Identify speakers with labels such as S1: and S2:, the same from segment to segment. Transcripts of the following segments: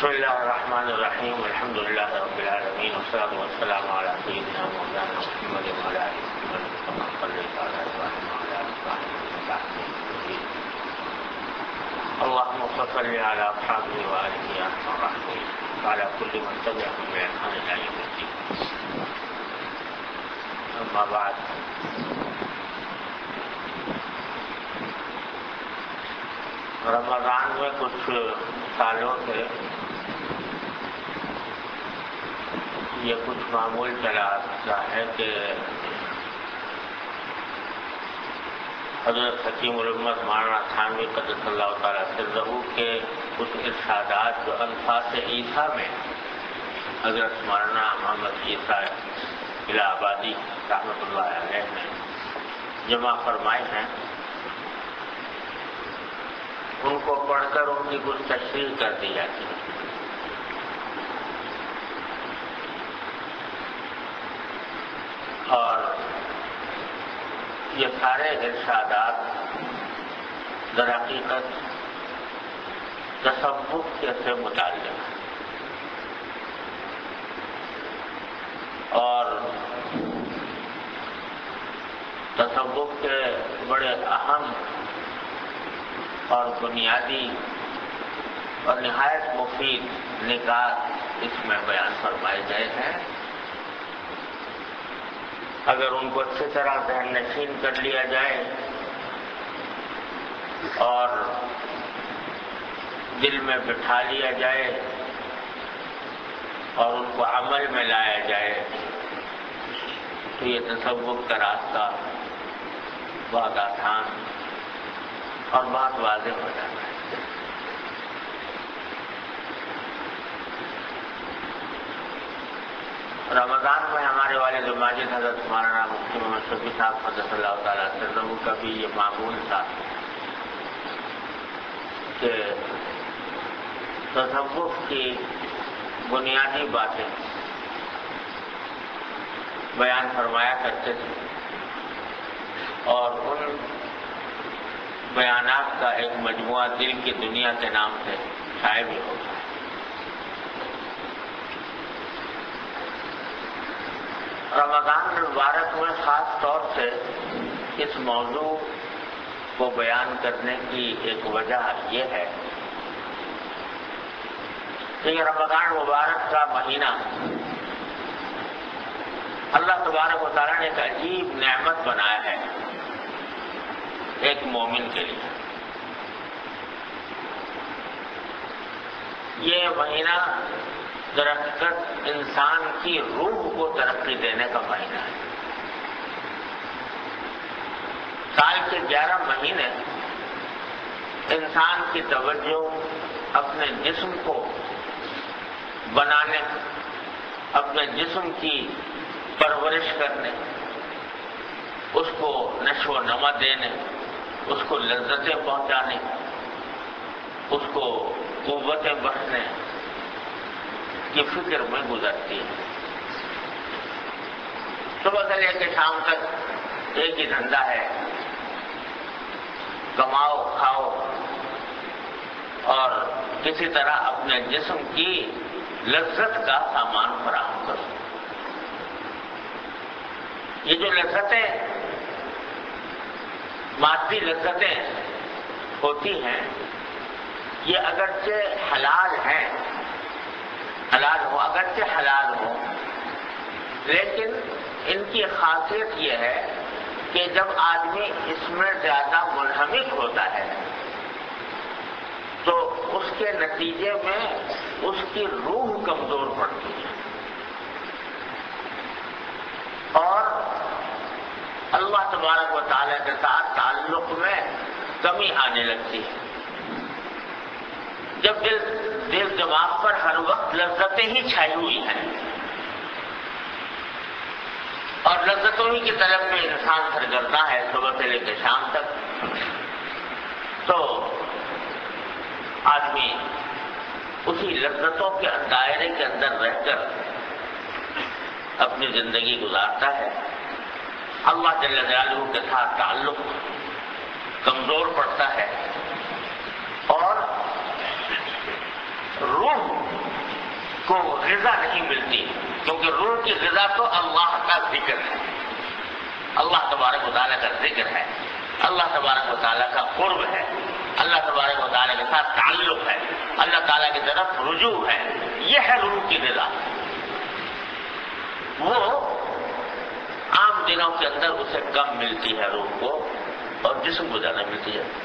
S1: بسم اللہ الرحمن الرحیم الحمد للہ رب العالمین والصلاة والسلام علی سیدنا مولانا محمد وعلی آلہ محمد کما صلیت علی ابراہیم وعلی آل ابراہیم اللہم صل علی اصحابہ وآلہ یا ارحم الراحمین وعلی کل من تبعهم بإحسان إلی یوم الدین. اما بعد، رمضان میں کچھ سالوں سے یہ کچھ معمول چلا آتا ہے کہ حضرت حکیم الامت مولانا تھانوی قدس اللہ تعالیٰ سرہ کے کچھ ارشادات جو انفاس عیسیٰ میں حضرت مولانا محمد عیسیٰ الہ آبادی رحمۃ اللہ علیہ نے جمع فرمائے ہیں، ان کو پڑھ کر ان کی کچھ تشریح کر دی جاتی ہے. اور یہ سارے ارشادات در حقیقت تصوف سے متعلق ہیں اور تصوف کے بڑے اہم اور بنیادی اور نہایت مفید نکات اس میں بیان فرمائے گئے ہیں. اگر ان کو اچھی طرح ذہن نشین کر لیا جائے اور دل میں بٹھا لیا جائے اور ان کو عمل میں لایا جائے تو یہ تصوف کا راستہ بہت آسان اور بہت واضح ہو جاتا ہے. رمضان میں ہمارے والد ماجد حضرت مولانا مفتی محمد شفیع صاحب قدس اللہ تعالیٰ سرہ کا بھی یہ معمول تھا کہ تصوف کی بنیادی باتیں بیان فرمایا کرتے تھے اور ان بیانات کا ایک مجموعہ دل کی دنیا کے نام سے شائع بھی ہوتا ہے. رمضان المبارک میں خاص طور سے اس موضوع کو بیان کرنے کی ایک وجہ یہ ہے کہ یہ رمضان مبارک کا مہینہ اللہ تبارک و تعالیٰ نے ایک عجیب نعمت بنایا ہے ایک مومن کے لیے. یہ مہینہ درحقیقت انسان کی روح کو ترقی دینے کا مہینہ ہے. سال کے 11 مہینے انسان کی توجہ اپنے جسم کو بنانے، اپنے جسم کی پرورش کرنے، اس کو نشو و نما دینے، اس کو لذتیں پہنچانے، اس کو قوتیں بخشنے کی فکر میں گزرتی ہے. صبح سے لے کے شام تک ایک ہی دھندا ہے، کماؤ کھاؤ اور کسی طرح اپنے جسم کی لذت کا سامان فراہم کرو. یہ جو لذتیں مادی لذتیں ہوتی ہیں یہ اگرچہ حلال ہیں، اگرچہ حلال ہو، لیکن ان کی خاصیت یہ ہے کہ جب آدمی اس میں زیادہ منہمک ہوتا ہے تو اس کے نتیجے میں اس کی روح کمزور پڑتی ہے اور اللہ تبارک و تعالیٰ کے ساتھ تعلق میں کمی آنے لگتی ہے. جب دل دماغ پر ہر وقت لذتیں ہی چھائی ہوئی ہیں اور لذتوں ہی کی طرف میں انسان سرگرداں ہے صبح سے لے کے شام تک، تو آدمی اسی لذتوں کے دائرے کے اندر رہ کر اپنی زندگی گزارتا ہے. اللہ جل جلالہ کے ساتھ تعلق کمزور پڑتا ہے اور روح کو غذا نہیں ملتی، کیونکہ روح کی غذا تو اللہ کا ذکر ہے، اللہ تبارک و تعالیٰ کا ذکر ہے، اللہ تبارک و تعالیٰ کا قرب ہے، اللہ تبارک و تعالیٰ کے ساتھ تعلق ہے، اللہ تعالیٰ کی طرف رجوع ہے، یہ ہے روح کی غذا۔ وہ عام دنوں کے اندر اسے کم ملتی ہے روح کو، اور جسم کو زیادہ ملتی ہے۔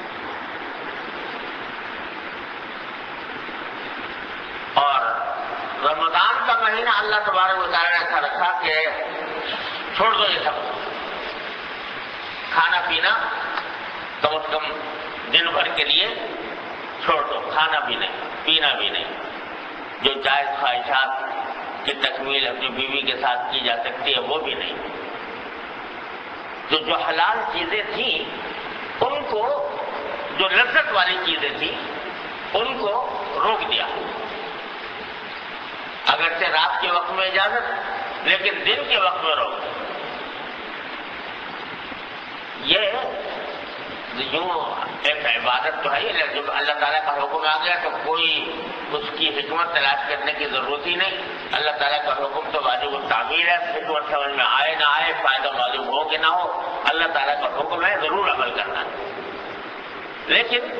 S1: اور رمضان کا مہینہ اللہ تبارک و تعالیٰ نے ایسا رکھا کہ چھوڑ دو یہ سب، کھانا پینا کم از کم دن بھر کے لیے چھوڑ دو، کھانا بھی نہیں، پینا بھی نہیں، جو جائز خواہشات کی تکمیل اپنی بیوی کے ساتھ کی جا سکتی ہے وہ بھی نہیں، جو حلال چیزیں تھیں ان کو، جو لذت والی چیزیں تھیں ان کو روک دیا، اگرچہ رات کے وقت میں اجازت لیکن دن کے وقت میں روک۔ یہ یوں ایک عبادت تو ہے ہی، جب اللہ تعالیٰ کا حکم آ گیا تو کوئی اس کی حکمت تلاش کرنے کی ضرورت ہی نہیں، اللہ تعالیٰ کا حکم تو واجب التعمیل ہے، حکمت سمجھ میں آئے نہ آئے، فائدہ معلوم ہو کہ نہ ہو، اللہ تعالیٰ کا حکم ہے، ضرور عمل کرنا ہے۔ لیکن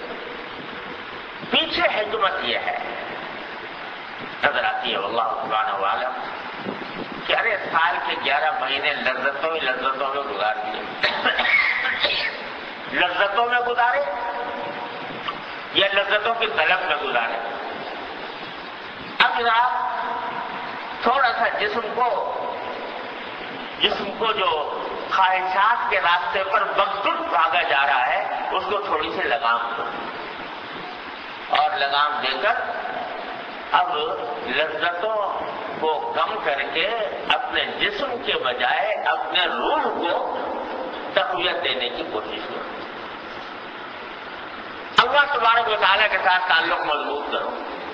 S1: پیچھے حکمت یہ ہے، نظر آتی ہے واللہ سبحانہ عالم کہ ارے سال کے 11 مہینے لذتوں میں گزار دیے، لذتوں میں گزارے یا لذتوں کی طلب میں گزارے۔ اب ذرا تھوڑا سا جسم کو جو خواہشات کے راستے پر بخود بھاگا جا رہا ہے اس کو تھوڑی سی لگام دو، اور لگام دے کر اب لذتوں کو کم کر کے اپنے جسم کے بجائے اپنے روح کو تقویت دینے کی کوشش کرو، اللہ تبارک و تعالیٰ کے ساتھ تعلق مضبوط کرو۔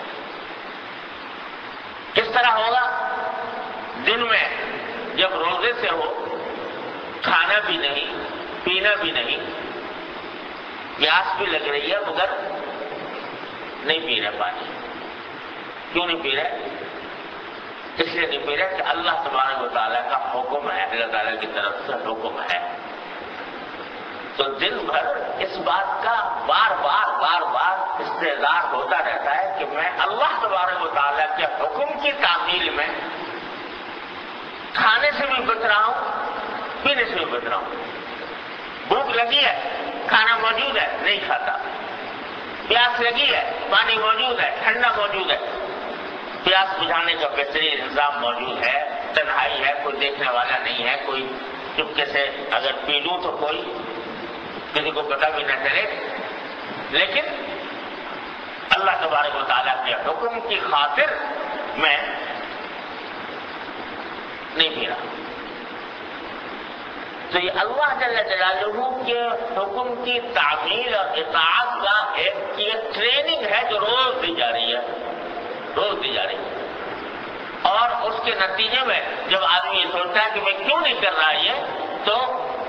S1: کس طرح ہوگا؟ دن میں جب روزے سے ہو، کھانا بھی نہیں، پینا بھی نہیں، پیاس بھی لگ رہی ہے مگر نہیں پی رہے پانی۔ کیوں نہیں پی رہے؟ اس لیے نہیں پی رہے کہ اللہ تبارک و تعالیٰ کا حکم ہے، اللہ تعالیٰ کی طرف سے حکم ہے۔ تو دن بھر اس بات کا بار بار استحضار ہوتا رہتا ہے کہ میں اللہ تبارک و تعالیٰ کے حکم کی تعمیل میں کھانے سے بھی بچ رہا ہوں، پینے سے بھی بچ رہا ہوں۔ بھوک لگی ہے، کھانا موجود ہے، نہیں کھاتا۔ پیاس لگی ہے، پانی موجود ہے، ٹھنڈا موجود ہے، پیاس بجھانے کا بہترین انتظام موجود ہے، تنہائی ہے، کوئی دیکھنے والا نہیں ہے، کوئی چپکے سے اگر پی لوں تو کوئی کسی کو پتہ بھی نہ چلے، لیکن اللہ تبارک و تعالیٰ کے حکم کی خاطر میں نہیں پی رہا۔ تو یہ اللہ جل جلالہ کے حکم کی تعمیل اور اطاعت کا ایک یہ ٹریننگ ہے جو روز دی جا رہی ہے، روز دی جا رہی ہے، اور اس کے نتیجے میں جب آدمی یہ سوچتا ہے کہ میں کیوں نہیں کر رہا یہ، تو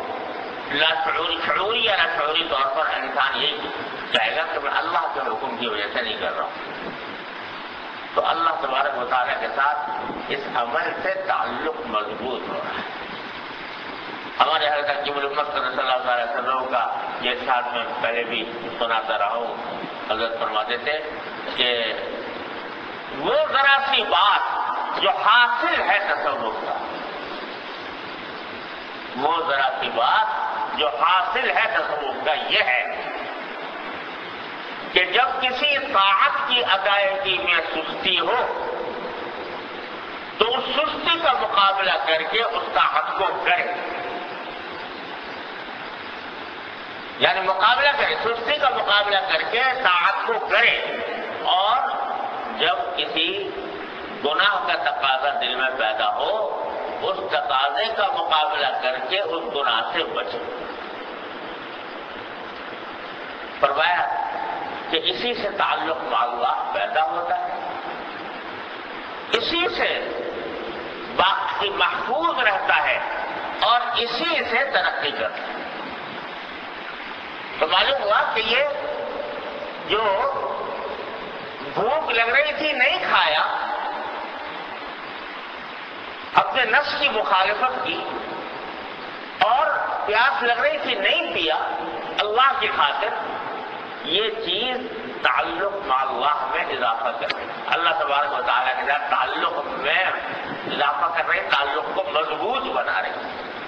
S1: شعوری یا لاشعوری طور پر انسان یہی کہے گا کہ میں اللہ کے حکم کی وجہ سے نہیں کر رہا ہوں۔ تو اللہ تبارک و تعالیٰ کے ساتھ اس عمل سے تعلق مضبوط ہو رہا ہے۔ ہمارے حضرت حکیم الامت صلی اللہ علیہ وسلم کا یہ ارشاد میں پہلے بھی سناتا رہا ہوں، حضرت فرماتے تھے کہ وہ ذرا سی بات جو حاصل ہے تصوف کا، وہ ذرا سی بات جو حاصل ہے تصوف کا یہ ہے کہ جب کسی طاعت کی ادائیگی میں سستی ہو تو اس سستی کا مقابلہ کر کے اس طاعت کو کرے، یعنی مقابلہ کرے، سستی کا مقابلہ کر کے طاعت کو کرے، اور جب کسی گناہ کا تقاضا دل میں پیدا ہو اس تقاضے کا مقابلہ کر کے اس گناہ سے بچے۔ فرمایا کہ اسی سے تعلق مع اللہ پیدا ہوتا ہے، اسی سے باقی محفوظ رہتا ہے اور اسی سے ترقی کرتا ہے۔ تو معلوم ہوا کہ یہ جو بھوک لگ رہی تھی نہیں کھایا، اپنے نفس کی مخالفت کی، اور پیاس لگ رہی تھی نہیں پیا اللہ کی خاطر، یہ چیز تعلق مع اللہ میں اضافہ کر رہی ہے، اللہ تبارک و تعالیٰ کے ساتھ تعلق میں اضافہ کر رہے، تعلق کو مضبوط بنا رہے۔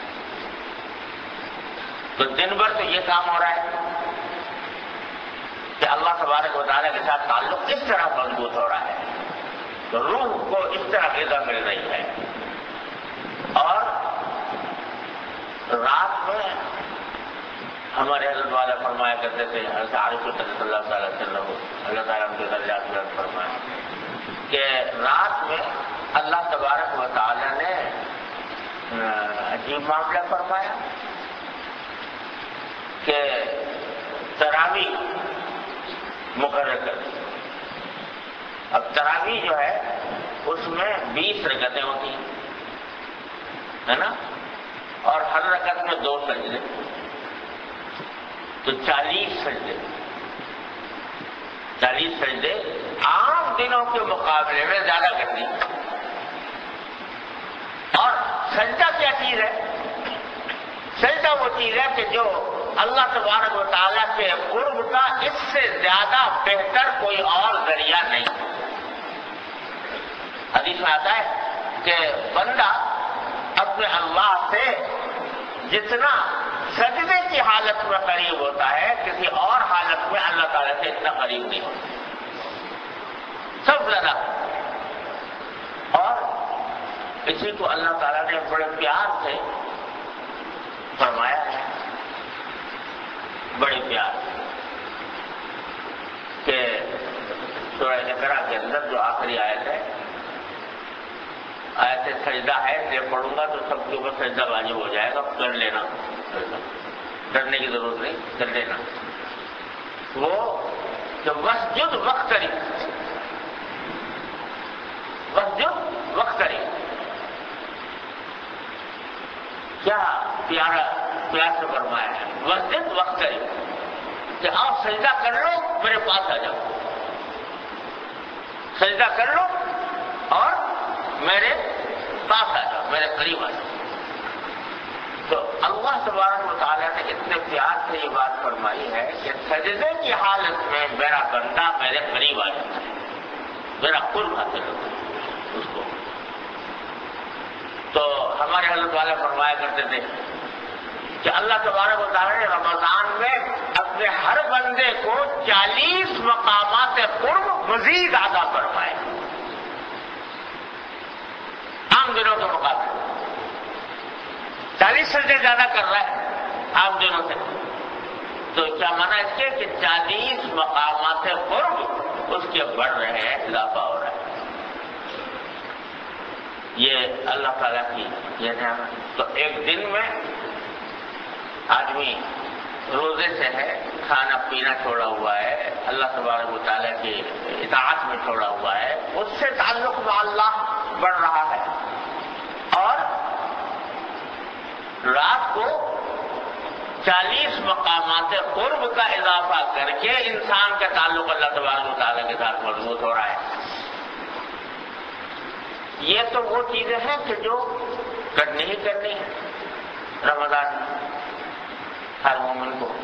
S1: تو دن بھر تو یہ کام ہو رہا ہے کہ اللہ تبارک و تعالیٰ کے ساتھ تعلق اس طرح مضبوط ہو رہا ہے، تو روح کو اس طرح غذا مل رہی ہے۔ اور رات میں ہمارے حضرت والا فرمایا کرتے تھے، حضرت عارف صلی اللہ تعالیٰ وسلم، اللہ تعالیٰ ان کے درجات بلند فرمایا کہ رات میں اللہ تبارک و تعالیٰ نے عجیب معاملہ فرمایا کہ تراویح مقرر کر دی۔ اب تراویح جو ہے اس میں 20 رکعتیں ہوتی ہیں، ہے نا، اور ہر رکعت میں 2 سجدے، تو 40 سجدے۔ 40 سجدے عام دنوں کے مقابلے میں زیادہ کر دی۔ اور سجدہ کیا چیز ہے؟ سجدہ وہ چیز ہے کہ جو اللہ تبارک و تعالیٰ کے قرب کا اس سے زیادہ بہتر کوئی اور ذریعہ نہیں۔ حدیث میں آتا ہے کہ بندہ اپنے اللہ سے جتنا سجدے کی حالت میں قریب ہوتا ہے، کسی اور حالت میں اللہ تعالیٰ سے اتنا قریب نہیں ہوتا، سب زیادہ۔ اور اسی کو اللہ تعالیٰ نے بڑے پیار سے فرمایا ہے، بڑے پیار کہ سورہ اقرا کے اندر جو آخری آیت ہے، آیت سجدہ ہے، یہ پڑھوں گا تو سب کے اوپر سجدہ واجب ہو جائے گا، کر لینا، ڈرنے کی ضرورت نہیں، کر لینا۔ وہ کہ وسجد واقترب، وسجد واقترب، کیا پیارا پیار سے فرمایا ہے، وسجد واقترب، کہ آپ سجدہ کر لو میرے پاس آ جاؤ، سجدہ کر لو اور میرے پاس آ جاؤ، میرے قریب آ جاؤ۔ تو اللہ تبارک و تعالیٰ نے اتنے پیار سے یہ بات فرمائی ہے کہ سجدے کی حالت میں میرا بندہ میرے قریب آ جاتا ہے، میرا قرب حاصل ہوتا ہے اس کو۔ تو ہمارے حضرت والے فرمایا کرتے تھے کہ اللہ تبارک و تعالیٰ نے رمضان میں اپنے ہر بندے کو 40 مقامات قرب مزید عطا فرمائے، عام دنوں کے مقابلے 40 سجدے زیادہ کر رہا ہے عام دنوں سے۔ تو کیا مانا اس کے کہ 40 مقامات قرب اس کے بڑھ رہے ہیں، اضافہ ہو رہا ہے۔ یہ اللہ تعالیٰ کی یہ نعمت۔ تو ایک دن میں آدمی روزے سے ہے، کھانا پینا چھوڑا ہوا ہے، اللہ تبارک و تعالیٰ کی اطاعت میں چھوڑا ہوا ہے، اس سے تعلق مع اللہ بڑھ رہا ہے، اور رات کو 40 مقامات قرب کا اضافہ کر کے انسان کا تعلق اللہ تبارک و تعالیٰ کے ساتھ مضبوط ہو رہا ہے۔ یہ تو وہ چیزیں ہیں کہ جو کرنی ہی کرنی ہے رمضان میں ہر مومن کو،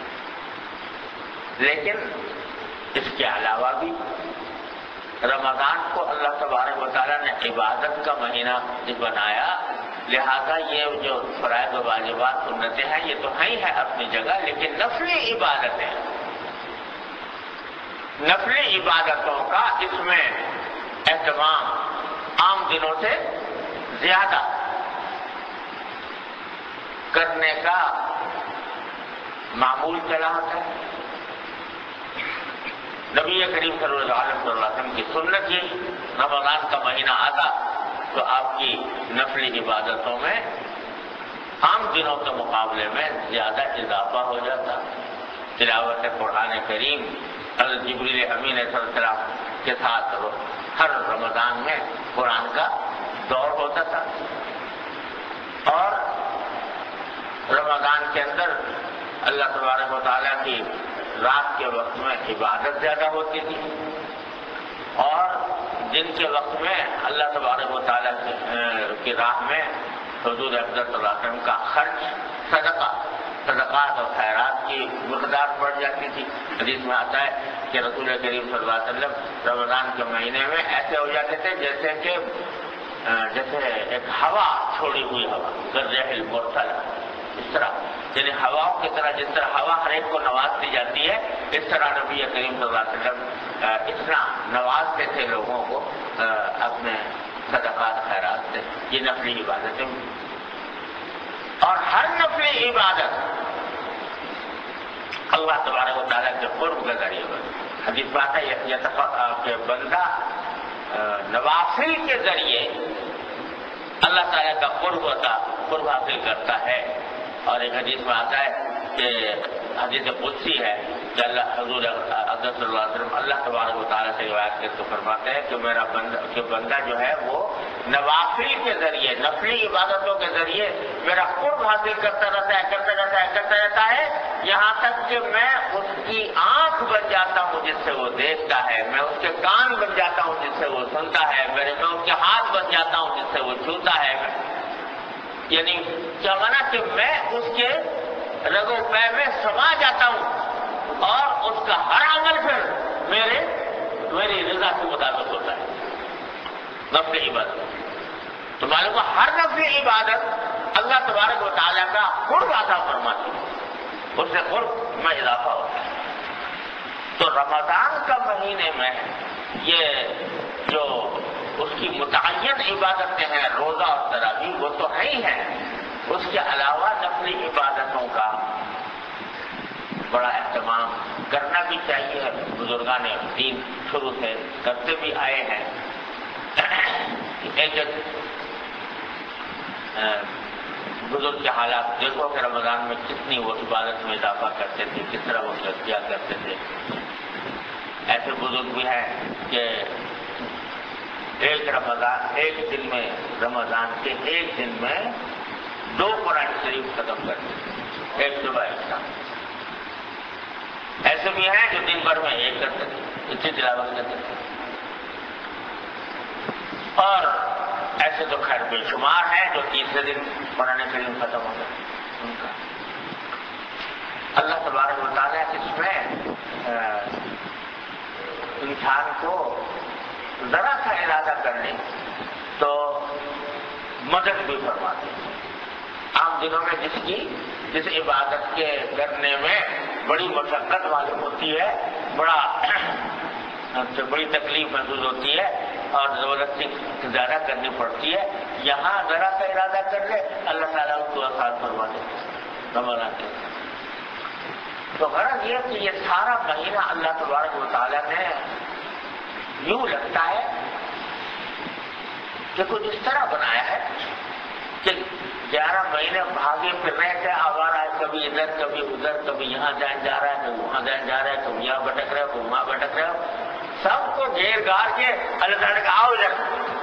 S1: لیکن اس کے علاوہ بھی رمضان کو اللہ تبارک و تعالیٰ نے عبادت کا مہینہ بنایا، لہذا یہ جو فرائض و واجبات سنتیں ہیں یہ تو ہیں ہی ہیں اپنی جگہ، لیکن نفلی عبادتیں، نفلی عبادتوں کا اس میں اہتمام عام دنوں سے زیادہ کرنے کا معمول چلا ہوتا ہے۔ نبی کریم صلی اللہ علیہ وسلم کی سنت ہی رمضان کا مہینہ آتا تو آپ کی نفلی عبادتوں میں عام دنوں کے مقابلے میں زیادہ اضافہ ہو جاتا۔ تلاوت قرآن کریم حضرت جبریل امین علیہ السلام کے ساتھ ہر رمضان میں قرآن کا دور ہوتا تھا، اور رمضان کے اندر اللہ تبارک و تعالیٰ کی رات کے وقت میں عبادت زیادہ ہوتی تھی، اور جن کے وقت میں اللہ تبارک و تعالیٰ کی راہ میں حضور افضل صلی اللہ علیہ وسلم کا خرچ صدقات اور خیرات کی مقدار بڑھ جاتی تھی. حدیث میں آتا ہے کہ رسول کریم صلی اللہ علیہ وسلم رمضان کے مہینے میں ایسے ہو جاتے تھے جیسے ایک ہوا چھوڑی ہوئی ہوا گرجہ المرسل، اس طرح یعنی ہواؤں کی طرح، جس طرح ہوا ہر ایک کو نوازتی جاتی ہے، اس طرح نبی کریم صلی اللہ علیہ وسلم اتنا نوازتے تھے لوگوں کو اپنے صدقات خیرات سے. یہ نفلی عبادتیں، اور ہر نفلی عبادت اللہ تبارک و تعالیٰ کے قرب کا ذریعہ بنتا. حدیث بات ہے کہ بندہ نوافل کے ذریعے اللہ تعالیٰ کا قرب حاصل کرتا ہے. اور ایک حدیث میں آتا ہے کہ حدیث قدسی ہے کہ حضور اقدس صلی اللہ علیہ وسلم اللہ تبارک و تعالیٰ سے روایت کر کے فرماتے ہیں کہ بندہ جو ہے وہ نوافل کے ذریعے، نفلی عبادتوں کے ذریعے میرا قرب حاصل کرتا رہتا ہے یہاں تک کہ میں اس کی آنکھ بن جاتا ہوں جس سے وہ دیکھتا ہے، میں اس کے کان بن جاتا ہوں جس سے وہ سنتا ہے، میں اس کے ہاتھ بن جاتا ہوں جس سے وہ چھوتا ہے. یعنی کیا مانا کہ میں اس کے رگ و پے میں سما جاتا ہوں اور اس کا ہر عمل پھر میری رضا کے مطابق ہوتا ہے. نفلی عبادت تو معلوم ہے ہر نفلی عبادت اللہ تبارک و تعالیٰ کا قرب عطا فرماتی ہے، اس سے قرب میں اضافہ ہوتا ہے. تو رمضان کا مہینے میں یہ جو اس کی متعین عبادتیں ہیں، روزہ اور تراویح، وہ تو ہے ہی ہیں. اس کے علاوہ نفلی عبادتوں کا بڑا اہتمام کرنا بھی چاہیے. بزرگان دین شروع سے کرتے بھی آئے ہیں. ایک بزرگ کے حالات دیکھو کہ رمضان میں کتنی وہ عبادت میں اضافہ کرتے تھے، کس طرح وہ کیا کرتے تھے. ایسے بزرگ بھی ہیں کہ ایک دن میں رمضان کے ایک دن میں 2 قرآن شریف ختم کرتے تھے، ایک صبح ایک شام. ایسے بھی ہیں جو دن بھر میں ایک کرتے تھے، اتنی تلاوت کرتے تھے. اور ایسے تو خیر بے شمار ہیں جو تیسرے دن قرآن شریف ختم ہو جاتے ان کا. اللہ تبارک و تعالیٰ اس میں انسان کو ذرا سا ارادہ کرنے تو مدد بھی فرماتے ہیں. عام دنوں میں جس عبادت کے کرنے میں بڑی مشقت معلوم ہوتی ہے، بڑی تکلیف محسوس ہوتی ہے اور زبردستی زیادہ کرنی پڑتی ہے، یہاں ذرا سا ارادہ کر لے اللہ تعالیٰ اس کو آسان فرما دیتے رمضان کے. تو غرض یہ کہ یہ سارا مہینہ اللہ تبارک و تعالیٰ نے یوں لگتا ہے کہ کچھ اس طرح بنایا ہے کہ 11 مہینے بھاگے پھر رہے تھے آوارہ ہے، کبھی ادھر کبھی ادھر، کبھی یہاں جا رہا ہے، کبھی وہاں جا رہا ہے، کبھی یہاں بھٹک رہے ہو، کبھی وہاں بھٹک رہے ہو. سب کو گھیر گھار کے اللہ تعالیٰ کا آؤ ادھر،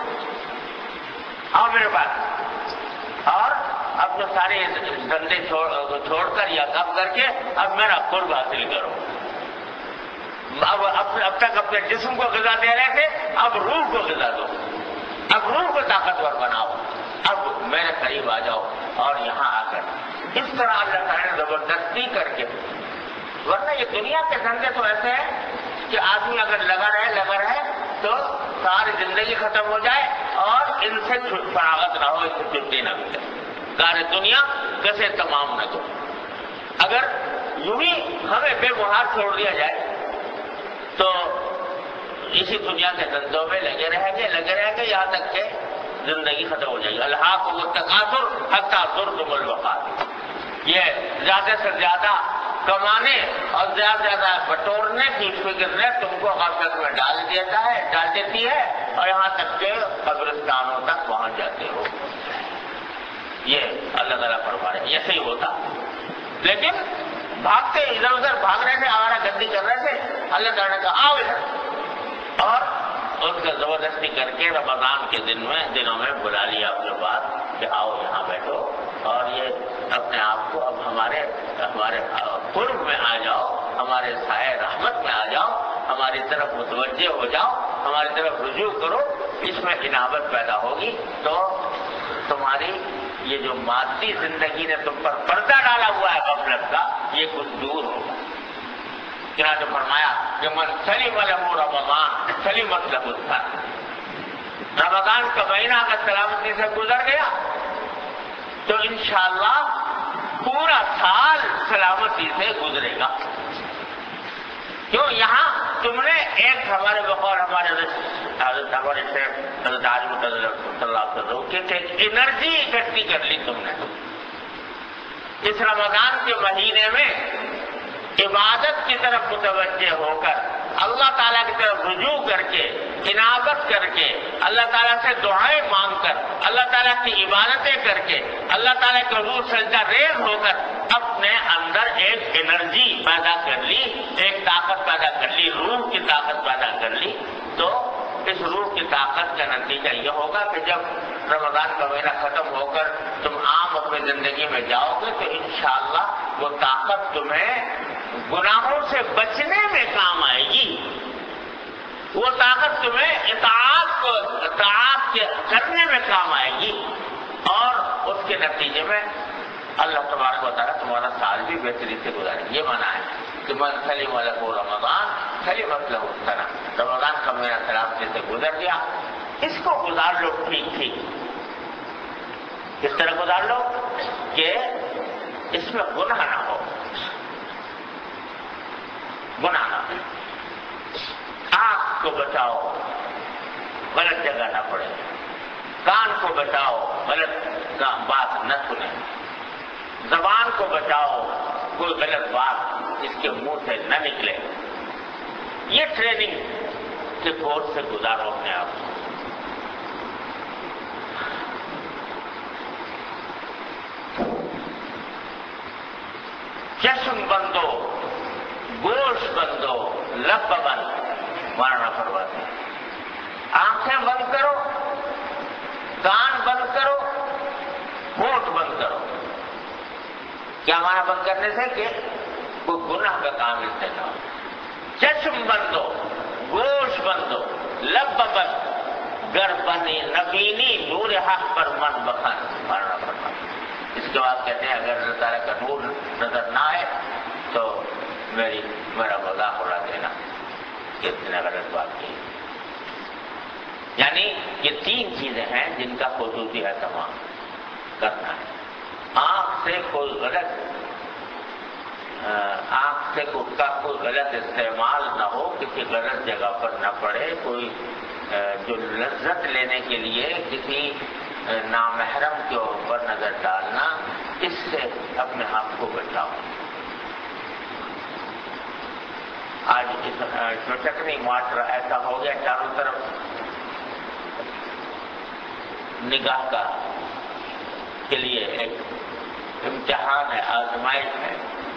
S1: آؤ میرے پاس، اور اب جو سارے دھندے چھوڑ کر یا کم کر کے اب میرا قرب حاصل کرو. اب تک اپنے جسم کو غذا دے رہے تھے، اب روح کو غذا دو، اب روح کو طاقتور بناؤ، اب میرے قریب آ جاؤ. اور یہاں آ کر اس طرح اللہ تعالیٰ نے زبردستی کر کے، ورنہ یہ دنیا کے دھندے تو ایسے ہیں کہ آدمی اگر لگا رہے تو ساری زندگی ختم ہو جائے اور ان سے فراغت نہ ہو، ان سے چھٹی نہ ملے، ساری دنیا کیسے تمام نہ ہو. اگر یوں ہی ہمیں بے مہار چھوڑ دیا جائے تو اسی دنیا کے دھندوں میں لگے رہیں گے یہاں تک کہ زندگی ختم ہو جائے گی. الہاکم التکاثر حتی زرتم المقابر. یہ زیادہ سے زیادہ کمانے اور زیادہ سے زیادہ بٹورنے کی فکر نے تم کو غفلت میں ڈال دیتی ہے اور یہاں تک کہ قبرستانوں تک پہنچ جاتے ہو. یہ اللہ تعالیٰ فرما رہے ہیں. ایسے ہی ہوتا، لیکن بھاگتے ادھر ادھر بھاگ رہے تھے، آوارہ گردی کر رہے تھے، اللہ تعالیٰ نے کہا آؤ ادھر، اور اس کا زبردستی کر کے رمضان کے دنوں میں بلا لیا اپنے پاس کہ آؤ یہاں بیٹھو اور یہ اپنے آپ کو اب ہمارے قرب میں آ جاؤ، ہمارے سائے رحمت میں آ جاؤ، ہماری طرف متوجہ ہو جاؤ. ہماری طرف رجوع کرو، اس میں انابت پیدا ہوگی تو تمہاری یہ جو مادی زندگی نے تم پر پردہ ڈالا ہوا ہے غفلت کا، یہ کچھ دور ہوگا۔ چنانچہ فرمایا کہ من سلم لہ رمضان سلمت لہ السنہ، رمضان کا مہینہ اگر سلامتی سے گزر گیا تو انشاءاللہ پورا سال سلامتی سے گزرے گا۔ کیوں؟ یہاں تم نے ایک ہمارے بقول ہمارے ہمارے شیخ حضرت عالم صلی اللہ علیہ وسلم کی ایک انرجی اکٹھی کر لی تم نے۔ اس رمضان کے مہینے میں عبادت کی طرف متوجہ ہو کر، اللہ تعالیٰ کی طرف رجوع کر کے، انابت کر کے، اللہ تعالیٰ سے دعائیں مانگ کر، اللہ تعالیٰ کی عبادتیں کر کے، اللہ تعالیٰ کے حضور سجدہ ریز ہو کر اپنے اندر ایک انرجی پیدا کر لی، ایک طاقت پیدا کر لی، روح کی طاقت پیدا کر لی۔ تو اس روح کی طاقت کا نتیجہ یہ ہوگا کہ جب رمضان کا مہینہ ختم ہو کر تم عام اپنی زندگی میں جاؤ گے تو انشاءاللہ وہ طاقت تمہیں گناہوں سے بچنے میں کام آئے گی، وہ طاقت تمہیں اطاعت کرنے میں کام آئے گی، اور اس کے نتیجے میں اللہ تبارک و تعالیٰ تمہارا سال بھی بہتری سے گزارے۔ یہ مانا ہے کہ من سلم لہ رمضان سلمت لہ السنہ، رمضان کا مہینہ سلامتی سے گزر گیا، اس کو گزار لو ٹھیک ٹھیک۔ اس طرح گزار لو کہ اس میں گناہ نہ ہو، گناہ نہ ہو، آنکھ کو بچاؤ غلط جگہ نہ پڑے، کان کو بچاؤ غلط بات نہ سنے، زبان کو بچاؤ کوئی غلط بات اس کے منہ سے نہ نکلے۔ یہ ٹریننگ کے کورس سے گزارو اپنے آپ کو۔ چشم بندو، گوش بندو، لب بند، مولانا فرماتے ہیں آنکھیں بند کرو، کان بند کرو، ہونٹ بند کرو۔ کیا مانا بند کرنے سے؟ کہ کوئی گناہ کا کام اس سے نہ ہو۔ چشم بندو، گوش بندو، لب بند، گر بنی نبینی نور حق پر من بخن، مولانا فرماتے ہیں۔ اس کے بعد کہتے ہیں اگر اللہ تعالیٰ کا نور نظر نہ آئے تو میرا مذاق اڑا دینا کہ اس نے غلط بات کی۔ یعنی یہ تین چیزیں ہیں جن کا خصوصی اہتمام کرنا ہے۔ آنکھ سے کوئی غلط استعمال نہ ہو، کسی غلط جگہ پر نہ پڑے، کوئی جو لذت لینے کے لیے کسی نامحرم کے اوپر نظر ڈالنا، اس سے اپنے آپ کو بچاؤ۔ آج چٹکنی معاشرہ ایسا ہو گیا، چاروں طرف نگاہ کا کے لیے ایک امتحان ہے، آزمائش ہے،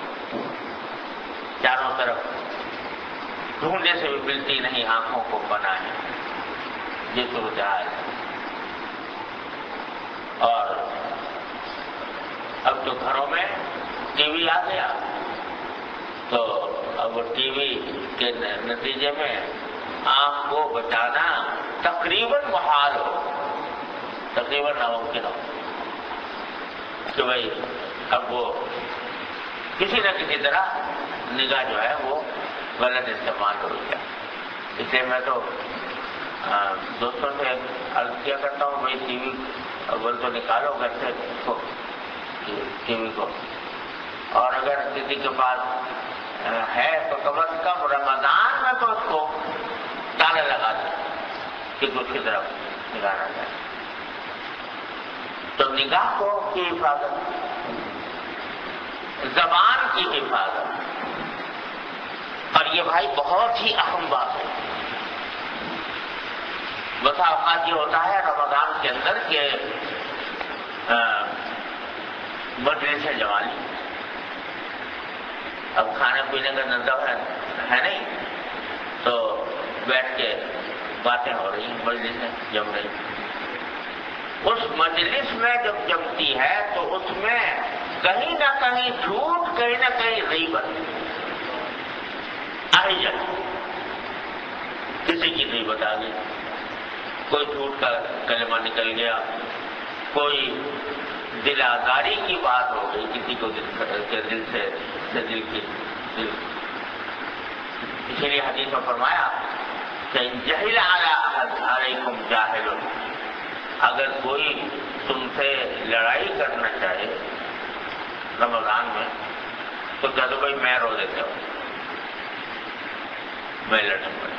S1: چاروں طرف ڈھونڈنے سے بھی ملتی نہیں آنکھوں کو پناہ ہے، یہ صورتحال ہے۔ اور اب تو گھروں میں ٹی وی آ گیا تو اب وہ ٹی وی کے نتیجے میں آنکھ کو بچانا تقریباً محال ہو، تقریباً ناممکن ہو کہ بھائی اب وہ کسی نہ کسی طرح نگاہ جو ہے وہ غلط استعمال ہو جائے۔ اس لیے میں تو دوستوں سے عرض کیا کرتا ہوں بھائی ٹی وی اول تو نکالو گھر سے ٹی وی کو، اور اگر کسی کے پاس ہے تو کم از کم رمضان میں تو اس کو تالا لگا دیں کہ اس کی طرف نگاہ نہ جائے۔ تو نگاہ کو کی حفاظت، زبان کی حفاظت، اور یہ بھائی بہت ہی اہم بات ہے۔ بسا اوقات یہ ہوتا ہے رمضان کے اندر کہ مجلس جمالی، اب کھانے پینے کا دھندا ہے نہیں، تو بیٹھ کے باتیں ہو رہی ہیں، مجلسیں جم رہی ہیں۔ اس مجلس میں جب جمتی ہے تو اس میں کہیں نہ کہیں جھوٹ، کہیں نہ کہیں غیبت آئی جاتی، کسی کی غیبت آ گئی، کوئی جھوٹ کا کلمہ نکل گیا، کوئی دل آزاری کی بات ہو گئی کسی کو دل سے دل کی اسی لیے حدیث میں فرمایا کہ جہل علیکم جاہل، اگر کوئی تم سے لڑائی کرنا چاہے رمضان میں تو کہہ دو بھائی میں رو دیتا ہوں، میں لڑنے پڑے.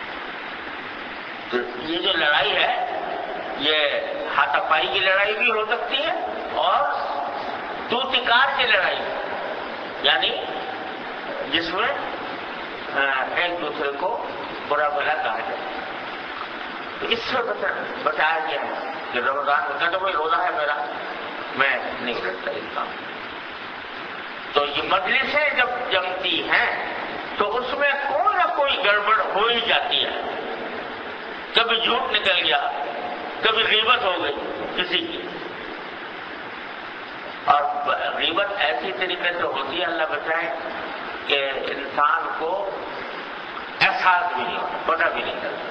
S1: تو یہ جو لڑائی ہے یہ ہاتھا پائی کی لڑائی بھی ہو سکتی ہے اور تو تکار کی لڑائی، یعنی جس میں ایک دوسرے کو برا بھلا کہا جائے. تو اس سے بتایا گیا ہے کہ رمضان میں کہتے کوئی روزہ ہے میرا، میں نہیں کرتا اس کام. تو یہ مجلسیں جب جمتی ہیں تو اس میں کوئی نہ کوئی گڑبڑ ہو ہی جاتی ہے. کبھی جھوٹ نکل گیا، کبھی غیبت ہو گئی کسی کی. اور غیبت ایسی طریقے سے ہوتی ہے اللہ بچائے کہ انسان کو احساس بھی نہیں ہوتا، پتہ بھی نہیں چلتا.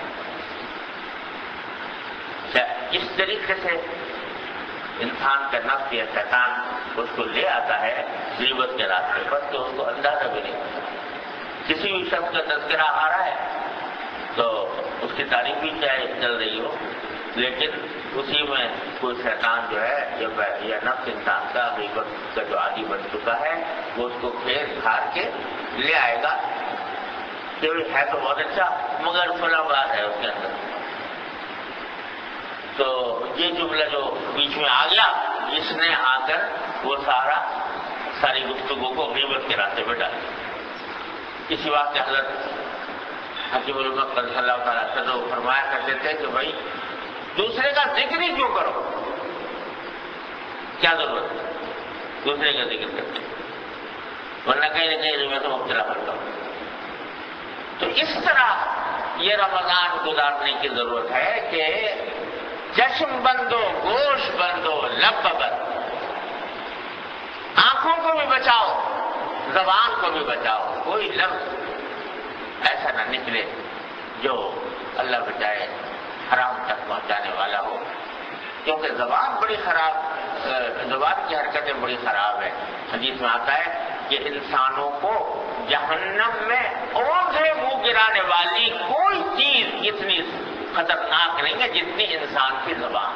S1: اس طریقے سے انسان کا نفس یا شیطان اس کو لے آتا ہے غیبت کے راستے پر کہ اس کو اندازہ بھی نہیں ہوتا. کسی بھی شخص کا تذکرہ آ رہا ہے تو اس کی تعریف بھی چاہے چل رہی ہو، لیکن اسی میں کوئی شیطان جو ہے یا نفس انسان کا غیبت کا جو عادی بن چکا ہے وہ اس کو پھیر کھار کے لے آئے گا کہ ہے تو بہت اچھا مگر فلاں بات ہے اس کے اندر. تو یہ جملہ جو بیچ میں آ گیا اس نے آ کر وہ ساری گفتگو کو غیبت کے راستے پہ ڈال دیا. اسی واسطے حضرت حکیم الامت صلی اللہ تعالیٰ عنہ فرمایا کرتے تھے کہ بھائی دوسرے کا ذکر ہی کیوں کرو، کیا ضرورت ہے دوسرے کا ذکر کرتے، ورنہ کہیں نہ کہیں میں تو مبتلا کرتا ہوں. تو اس طرح یہ رمضان گزارنے کی ضرورت ہے کہ چشم بندو، گوش بندو، لب بند، آنکھوں کو بھی بچاؤ، زبان کو بھی بچاؤ. کوئی لفظ ایسا نہ نکلے جو اللہ بچائے حرام تک پہنچانے والا ہو، کیونکہ زبان بڑی خراب، زبان کی حرکتیں بڑی خراب ہے. حدیث میں آتا ہے کہ انسانوں کو جہنم میں اوندھے منہ گرانے والی کوئی چیز اتنی خطرناک نہیں ہے جتنی انسان کی زبان.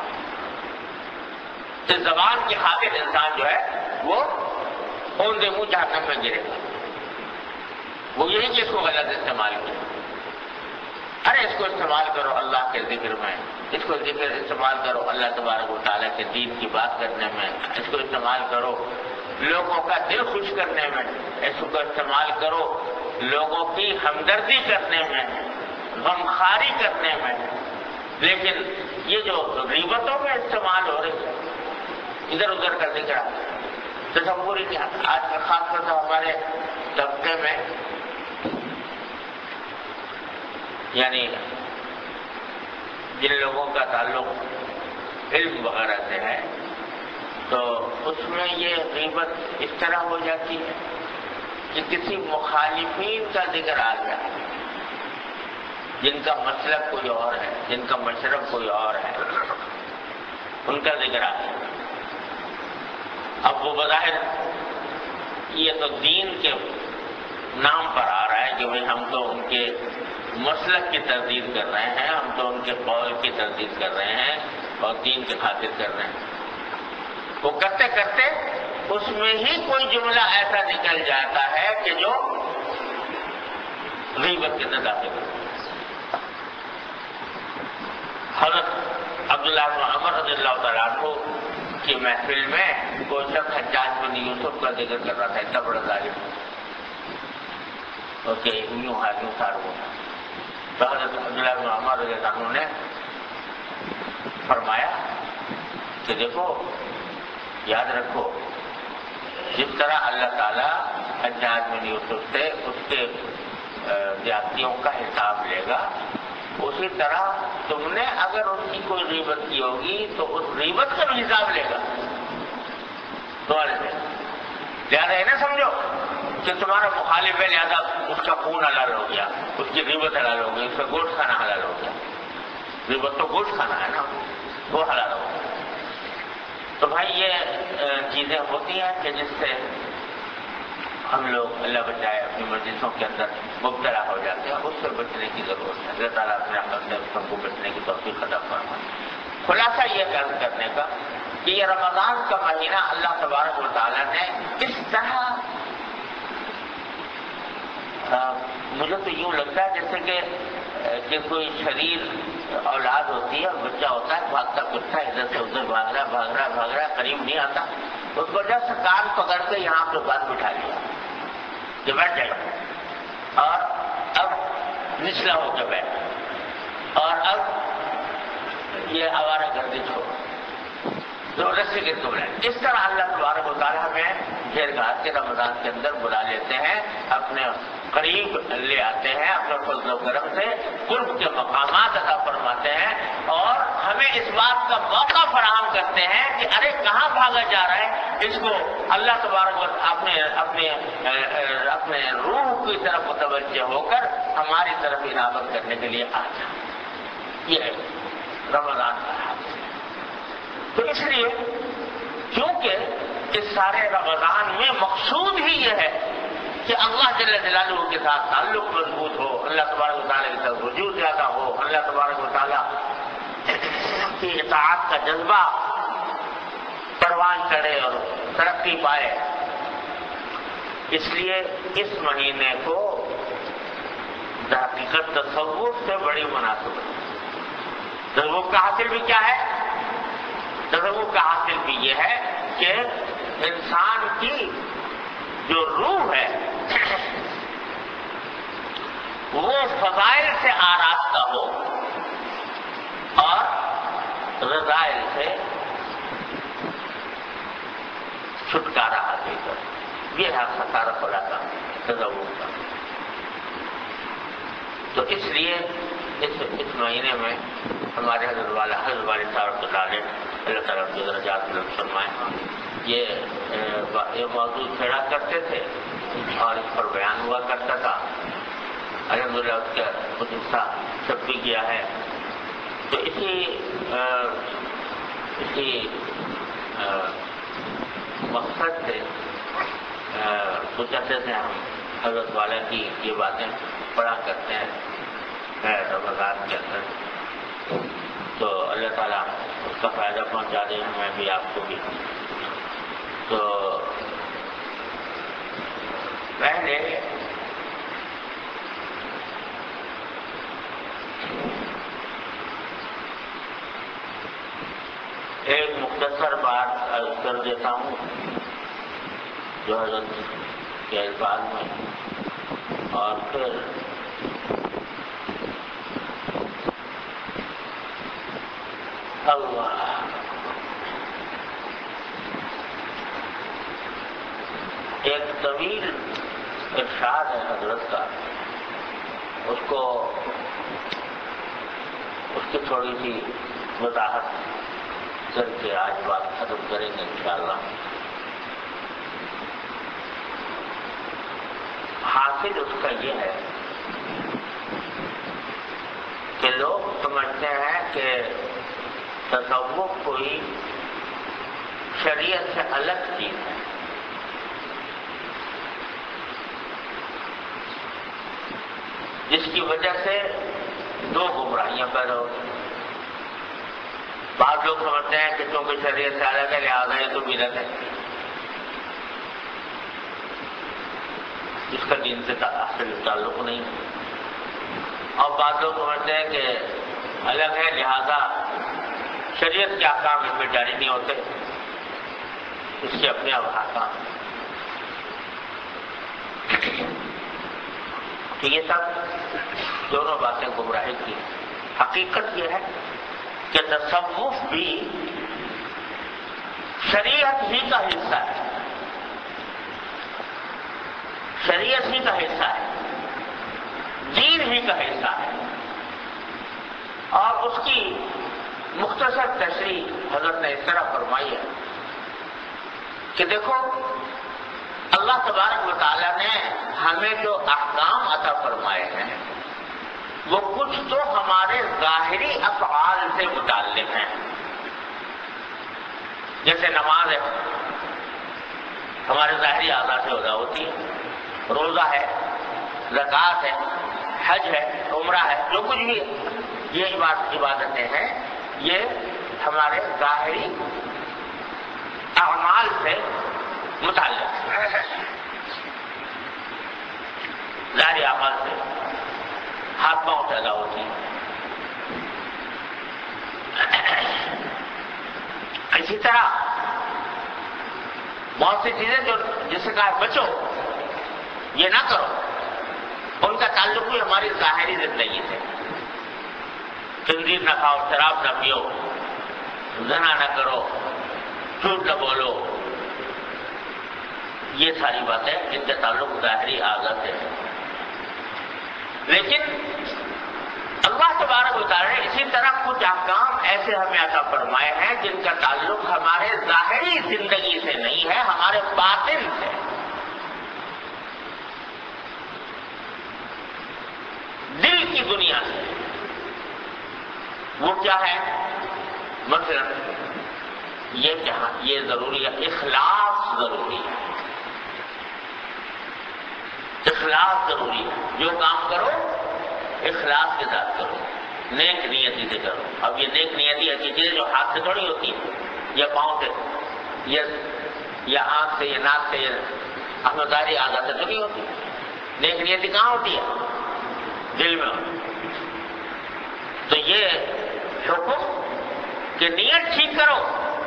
S1: تو زبان کی خاطر انسان جو ہے وہ اوندھے منہ جہنم میں گرے گا. وہ یہی کہ اس کو غلط استعمال کیا. ارے اس کو استعمال کرو اللہ کے ذکر میں، اس کو استعمال کرو اللہ تبارک و تعالیٰ کے دین کی بات کرنے میں، اس کو استعمال کرو لوگوں کا دل خوش کرنے میں، اس کو استعمال کرو لوگوں کی ہمدردی کرنے میں، غمخواری کرنے میں. لیکن یہ جو غیبتوں میں استعمال ہو رہی ہے، ادھر ادھر کا ذکر تصور ہی نہیں آتا. آج کا خاص طور سے ہمارے طبقے میں یعنی جن لوگوں کا تعلق علم وغیرہ سے ہے تو اس میں یہ غیبت اس طرح ہو جاتی ہے کہ کسی مخالفین کا ذکر آ گیا جن کا مسلک کوئی اور ہے، جن کا مشرب کوئی اور ہے، ان کا ذکر آ گیا. اب وہ بظاہر یہ تو دین کے نام پر آ رہا ہے کہ بھئی ہم تو ان کے مسلک کی تردید کر رہے ہیں، ہم تو ان کے قول کی تردید کر رہے ہیں اور دین کی خاطر کر رہے ہیں. وہ کرتے کرتے اس میں ہی کوئی جملہ ایسا نکل جاتا ہے کہ جو غیبت کے اندر داخل ہو. حضرت عبداللہ بن عمر رضی اللہ تعالیٰ عنہ کی محفل میں کوئی شخص حجاج بن یوسف کا ذکر کر رہا تھا، اتنا بڑا ظالم اوکے یوں سار ہوا. تو حضرت عبداللہ بن عمر رضی اللہ عنہ نے فرمایا کہ دیکھو یاد رکھو جس طرح اللہ تعالیٰ حجاج بن یوسف سے اس کے زیادتیوں کا حساب لے گا، اسی طرح تم نے اگر اس کی کوئی غیبت کی ہوگی تو اس غیبت کا بھی حساب لے گا تمہارے سے. لہٰذا یہ نہ سمجھو کہ تمہارا مخالف ہے لہٰذا اس کا خون حلال ہو گیا، اس کی غیبت حلال ہو گئی، اس کا گوشت کھانا حلال ہو گیا. غیبت تو گوشت کھانا ہے نا، وہ حلال ہو گیا. تو بھائی یہ چیزیں ہوتی ہیں کہ جس سے ہم لوگ اللہ بچائے اپنی مجلسوں کے اندر مبتلا ہو جاتے ہیں. اس سے بچنے کی ضرورت ہے. اللہ تعالیٰ اپنے رحمت سے سب کو بچنے کی توفیق عطا فرمائے. خلاصہ یہ عرض کرنے کا کہ یہ رمضان کا مہینہ اللہ تبارک و تعالیٰ نے اس طرح، مجھے تو یوں لگتا ہے جیسے کہ کوئی شریر اولاد ہوتی ہے اور بچہ ہوتا ہے بھاگتا پھرتا ہے، ادھر سے ادھر بھاگ رہا قریب نہیں آتا. اس وجہ سے کان پکڑ کے یہاں پہ بات بٹھا لیا کہ بیٹھ جائے، اور اب نچلا ہو کے بیٹھ، اور اب یہ آوارہ گردی چھوڑو، زبردستی کے تم رہے. اس طرح اللہ تبارک و تعالیٰ ہمیں گھیر گھار کے رمضان کے اندر بلا لیتے ہیں، اپنے قریب لے آتے ہیں، اپنے فضل و کرم سے قرب کے مقامات عطا فرماتے ہیں، اور ہمیں اس بات کا موقع فراہم کرتے ہیں کہ ارے کہاں بھاگا جا رہا ہے، اس کو اللہ تبارک و اپنے روح کی طرف متوجہ ہو کر ہماری طرف عنابت کرنے کے لیے آ جائے. یہ ہے رمضان کا حال. تو اس لیے کیونکہ اس سارے رمضان میں مقصود ہی یہ ہے کہ اللہ جل جلالہ کے ساتھ تعلق مضبوط ہو، اللہ تبارک و تعالیٰ کی طرف رجوع زیادہ ہو، اللہ تبارک و تعالیٰ کی اطاعت کا جذبہ پروان چڑھے اور ترقی پائے. اس لیے اس مہینے کو حقیقت تصوف سے بڑی مناسبت ہے. تصوف کا حاصل بھی کیا ہے؟ تصوف کا حاصل بھی یہ ہے کہ انسان کی جو روح ہے وہ فضائل سے آراستہ ہو اور رذائل سے چھٹکارا حاصل کرے. یہ ہے سارا خلاصہ تصوف کا. تو اس لیے اس مہینے میں ہمارے حضرت والا صاحب اللہ تعالیٰ کے درجات بلند فرمائے، یہ موضوع چھیڑا کرتے تھے اور اس پر بیان ہوا کرتا تھا. الحمدللہ اس کا کچھ حصہ سب بھی کیا ہے. تو اسی مقصد سے کچھ عرصے سے ہم حضرت والا کی یہ باتیں پڑھا کرتے ہیں رمضان کے اندر. تو اللہ تعالیٰ اس کا فائدہ پہنچا دے ہمیں بھی، آپ کو بھی. تو پہلے ایک مختصر بات عرض کر دیتا ہوں جو حضرت کے الفاظ میں، اور پھر اللہ ایک طویل ارشاد ہے حضرت کا، اس کی تھوڑی سی وضاحت کر کے آج بات ختم کریں گے انشاءاللہ. حاصل اس کا یہ ہے کہ لوگ سمجھتے ہیں کہ تصوف کوئی شریعت سے الگ چیز ہے. جس کی وجہ سے دو گمراہیاں پیدا ہوتی ہیں. بعض لوگ سمجھتے ہیں کہ کیونکہ شریعت سے الگ ہے لہٰذا یہ تو بدعت ہے، جس کا دین سے تعلق نہیں. اور بعض لوگ سمجھتے ہیں کہ الگ ہے لہذا شریعت کے احکام اس میں جاری نہیں ہوتے، اس کے اپنے احکام. تو یہ سب دونوں باتیں گمراہی کی. حقیقت یہ ہے کہ تصوف بھی شریعت ہی کا حصہ ہے، شریعت ہی کا حصہ ہے، دین ہی کا حصہ ہے. اور اس کی مختصر تشریح حضرت نے اس طرح فرمائی ہے کہ دیکھو اللہ تبارک و تعالیٰ نے ہمیں جو احکام عطا فرمائے ہیں وہ کچھ تو ہمارے ظاہری افعال سے متعلق ہیں، جیسے نماز ہے ہمارے ظاہری اعضاء سے ادا ہوتی ہے، روزہ ہے، زکوٰۃ ہے، حج ہے، عمرہ ہے، جو کچھ بھی یہ عبادتیں ہیں یہ ہمارے ظاہری اعمال سے متعلق ہے، ظاہری اعمال سے ہاتھ پاؤں سے ادا ہوتی ہے۔ اسی طرح بہت سی چیزیں جو جس سے کہا بچو، یہ نہ کرو، ان کا تعلق بھی ہماری ظاہری زندگی سے، خنزیر نہ کھاؤ، شراب نہ پیو، زنا نہ کرو، جھوٹ نہ بولو، یہ ساری باتیں جن کا تعلق ظاہری اعضاء سے ہے۔ لیکن اللہ تبارک و تعالیٰ نے اسی طرح کچھ احکام ایسے ہمیں عطا فرمائے ہیں جن کا تعلق ہمارے ظاہری زندگی سے نہیں ہے، ہمارے باطن سے، دل کی دنیا سے۔ وہ کیا ہے؟ مثلا یہ ضروری ہے، اخلاص ضروری ہے، اخلاص ضروری ہے۔ جو کام کرو اخلاص کے ساتھ کرو، نیک نیتی سے کرو۔ اب یہ نیک نیتی ایسی چیز جو ہاتھ سے تھوڑی ہوتی ہے، یا پاؤں سے، یا آنکھ سے، یا ناک سے، یا ظاہری اعضاء سے تو نہیں ہوتی۔ نیک نیتی کہاں ہوتی ہے؟ دل میں ہوتی ہے۔ تو یہ حکم کہ نیت ٹھیک کرو،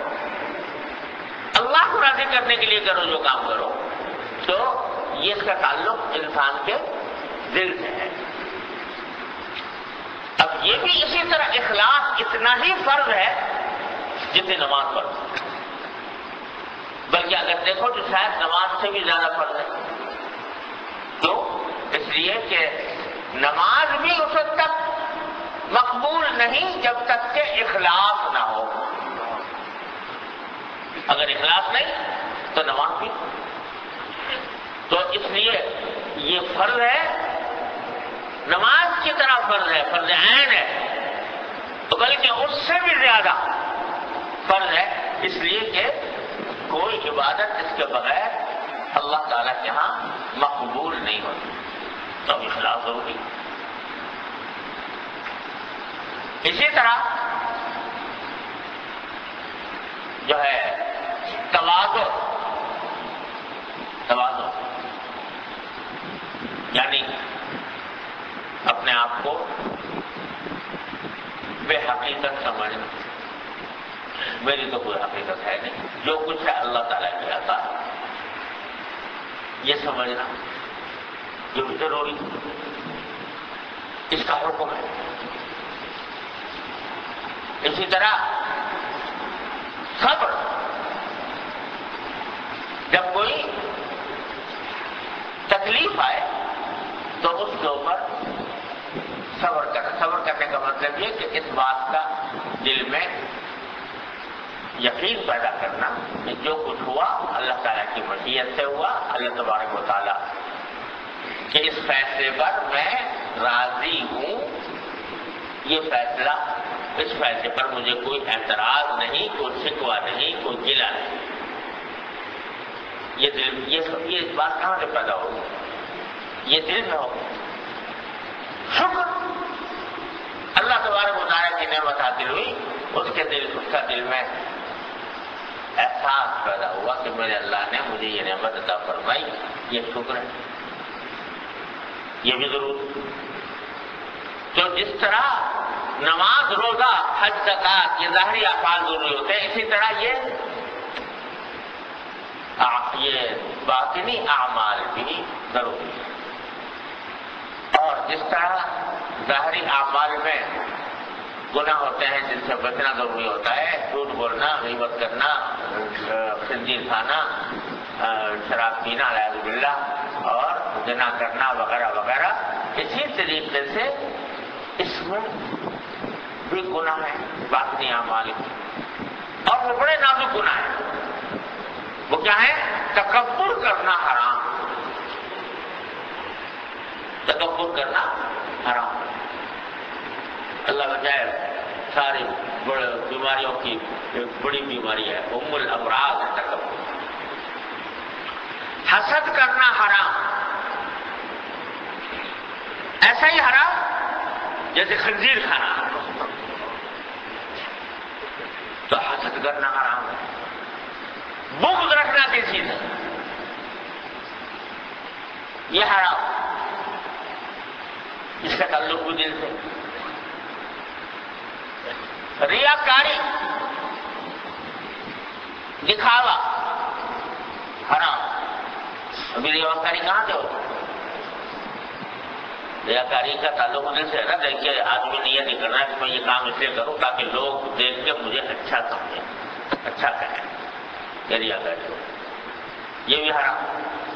S1: اللہ کو راضی کرنے کے لیے کرو جو کام کرو، تو یہ اس کا تعلق انسان کے دل سے ہے۔ اب یہ بھی اسی طرح اخلاص اتنا ہی فرض ہے جتنی نماز فرض ہے، بلکہ اگر دیکھو تو شاید نماز سے بھی زیادہ فرض ہے۔ تو اس لیے کہ نماز بھی اس وقت تک مقبول نہیں جب تک کہ اخلاص نہ ہو۔ اگر اخلاص نہیں تو نماز بھی، تو اس لیے یہ فرض ہے، نماز کی طرح فرض ہے، فرض عین ہے، تو بلکہ اس سے بھی زیادہ فرض ہے، اس لیے کہ کوئی عبادت اس کے بغیر اللہ تعالیٰ کے ہاں مقبول نہیں ہوتی، تو اخلاص ہوگی۔ اسی طرح جو ہے تواضع، یعنی اپنے آپ کو بے حقیقت سمجھنا، میری تو کوئی حقیقت ہے نہیں، جو کچھ ہے اللہ تعالیٰ کی عطا ہے، یہ سمجھنا یہ بھی ضروری، اس کا حکم ہے۔ اسی طرح صبر، جب کوئی تکلیف آئے تو اس کے اوپر صبر کرنا۔ صبر کرنے کا مطلب یہ کہ اس بات کا دل میں یقین پیدا کرنا کہ جو کچھ ہوا اللہ تعالیٰ کی مشیت سے ہوا، اللہ تبارک و تعالیٰ کہ اس فیصلے پر میں راضی ہوں، یہ فیصلہ، اس فیصلے پر مجھے کوئی اعتراض نہیں، کوئی شکوہ نہیں، کوئی گلہ نہیں۔ یہ بات کہاں سے پیدا ہوگی؟ یہ دل میں ہوگی۔ شکر، اللہ تبارک و تعالیٰ کی نعمت حاصل ہوئی، اس کا دل میں احساس پیدا ہوا کہ میرے اللہ نے مجھے یہ نعمت عطا فرمائی، یہ شکر ہے، یہ بھی ضرور۔ تو جس طرح نماز، روزہ، حج، زکوٰۃ یہ ظاہری افعال ضروری ہوتے ہیں، اسی طرح یہ باطنی اعمال بھی ضروری ہے۔ اور جس طرح ظاہری اعمال میں گناہ ہوتے ہیں جن سے بچنا ضروری ہوتا ہے، جھوٹ بولنا، غیبت کرنا، خنزیر کھانا، شراب پینا اعوذ باللہ، اور زنا کرنا وغیرہ وغیرہ، اسی طریقے سے اس میں بھی گناہ ہے باطنی اعمال، اور وہ بڑے نازک گناہ ہیں۔ وہ کیا ہے؟ تکبر کرنا حرام، حرام ہے. اللہ بچائے، ساری بڑے بیماریوں کی ایک بڑی بیماری ہے، ام الامراض ہے تکبر. حسد کرنا حرام، ایسا ہی حرام جیسے خنزیر کھانا. تو حسد کرنا حرام ہے. بغض رکھنا کسی سے یہ حرام، اس کا تعلق بھی دل سے. ریاکاری، دکھاوا حرام. ابھی ریاکاری کہاں سے ہوتا؟ ریاکاری کا تعلق دل سے ہے نا. دیکھیے آدمی نیت نہیں کرنا کہ میں یہ کام اس لیے کروں تاکہ لوگ دیکھ کے مجھے اچھا سمجھیں، اچھا کہیں. یہ ریاکاری، یہ بھی حرام.